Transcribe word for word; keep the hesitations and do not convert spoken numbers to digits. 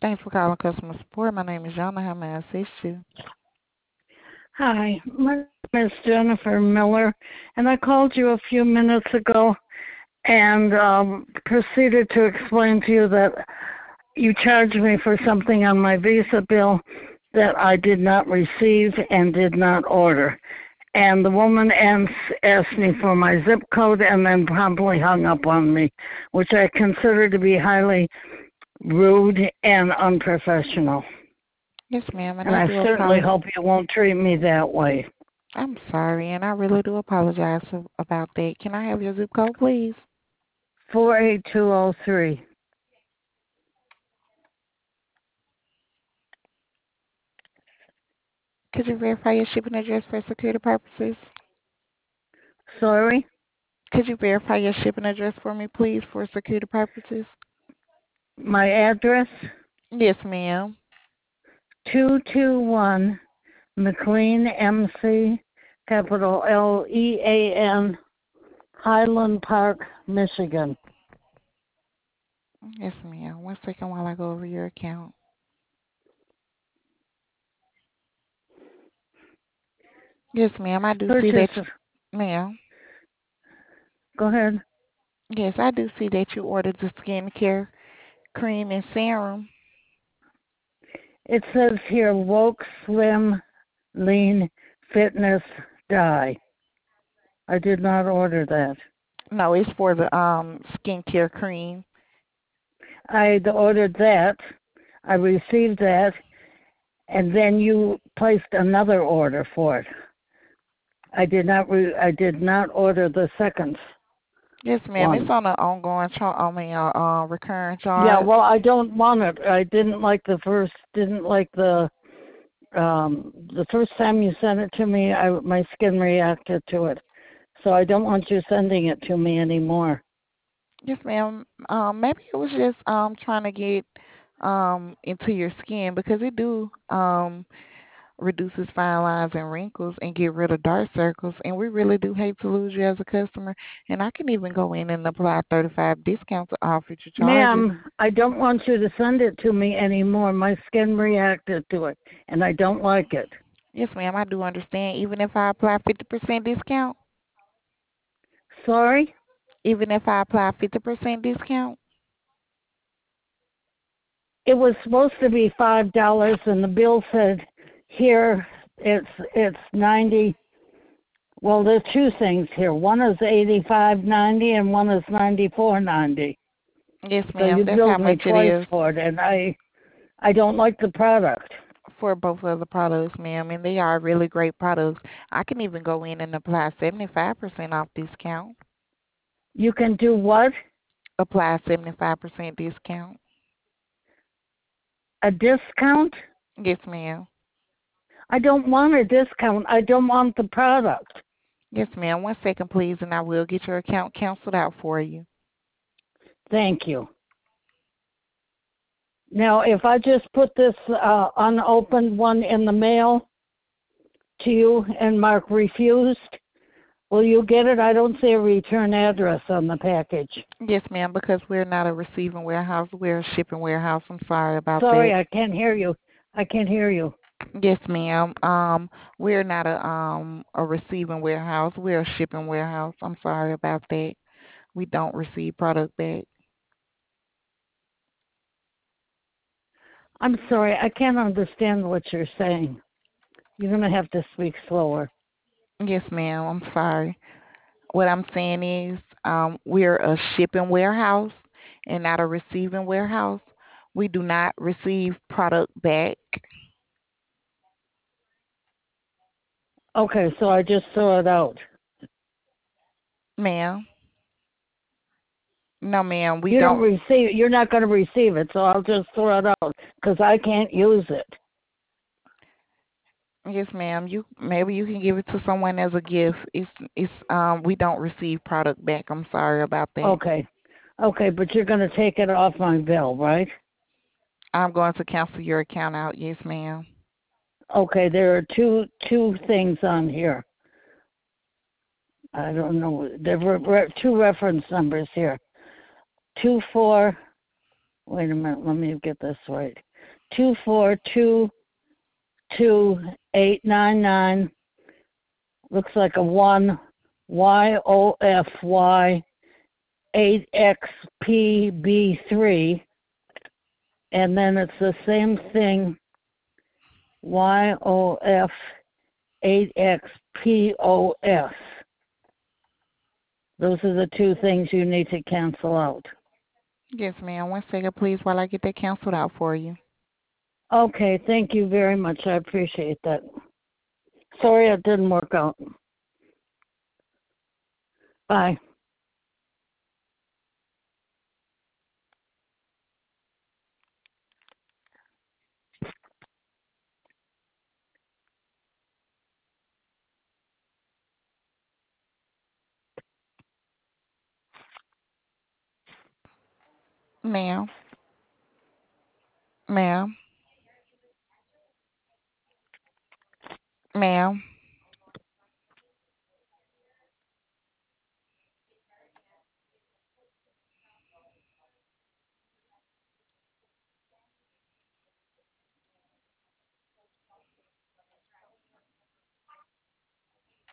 Thanks for calling customer support. My name is Jonna. How may I assist you? Hi, my name is Jennifer Miller, and I called you a few minutes ago and um, proceeded to explain to you that you charged me for something on my Visa bill that I did not receive and did not order. And the woman ans- asked me for my zip code and then promptly hung up on me, which I consider to be highly rude and unprofessional. Yes, ma'am, and And I I do certainly apologize. hope you won't treat me that way. I'm sorry, and I really do apologize a- about that. Can I have your zip code, please? four eight two oh three. Could you verify your shipping address for security purposes? Sorry? Could you verify your shipping address for me, please, for security purposes? My address? Yes, ma'am. two two one McLean, M C, capital L E A N, Highland Park, Michigan. Yes, ma'am. One second while I go over your account. Yes, ma'am. I do see Purchase, that, you, ma'am. go ahead. Yes, I do see that you ordered the skincare cream and serum. It says here, Woke Slim Lean Fitness Dye. I did not order that. No, it's for the um skincare cream. I ordered that. I received that, and then you placed another order for it. I did not. Re- I did not order the second Yes, ma'am. It's one. on an ongoing char- I mean, uh, uh, recurring Yeah, charge. well, I don't want it. I didn't like the first. Didn't like the um the first time you sent it to me. I my skin reacted to it, so I don't want you sending it to me anymore. Yes, ma'am. Um, maybe it was just um trying to get um into your skin because it do um reduces fine lines and wrinkles and get rid of dark circles. And we really do hate to lose you as a customer. And I can even go in and apply thirty-five discounts off future charges. Ma'am, I don't want you to send it to me anymore. My skin reacted to it, and I don't like it. Yes, ma'am. I do understand. Even if I apply fifty percent discount, Sorry? even if I apply fifty percent discount. It was supposed to be five dollars, and the bill said here it's it's ninety. Well, there's two things here. One is eighty-five ninety, and one is ninety-four ninety. Yes, So ma'am. you That's how billed me much it twice is. for it, and I I don't like the product. For both of the products, ma'am, and they are really great products. I can even go in and apply seventy-five percent off discount. You can do what? Apply seventy-five percent discount. A discount? Yes, ma'am. I don't want a discount. I don't want the product. Yes, ma'am. One second, please, and I will get your account canceled out for you. Thank you. Now, if I just put this uh, unopened one in the mail to you and mark refused, will you get it? I don't see a return address on the package. Yes, ma'am, because we're not a receiving warehouse. We're a shipping warehouse. I'm sorry about that. Sorry, I can't hear you. I can't hear you. Yes, ma'am. Um, we're not a um a receiving warehouse. We're a shipping warehouse. I'm sorry about that. We don't receive product back. I'm sorry, I can't understand what you're saying. You're going to have to speak slower. Yes, ma'am. I'm sorry. What I'm saying is, um, we're a shipping warehouse and not a receiving warehouse. We do not receive product back, Okay, so I just throw it out. ma'am. No, ma'am, we You don't don't. receive, you're not going to receive it, so I'll just throw it out because I can't use it. Yes, ma'am. You maybe you can give it to someone as a gift. It's it's um we don't receive product back. I'm sorry about that. Okay. Okay, but you're going to take it off my bill, right? I'm going to cancel your account out. Yes, ma'am. Okay, there are two two things on here. I don't know. There were re- two reference numbers here. Two four. Wait a minute. Let me get this right. two four two two eight nine nine. Looks like a one Y O F Y eight X P B three, and then it's the same thing, Y O F eight X P O S. Those are the two things you need to cancel out. Yes, ma'am. One second, please, while I get that canceled out for you. Okay, thank you very much. I appreciate that. Sorry it didn't work out. Bye. Ma'am, ma'am, ma'am.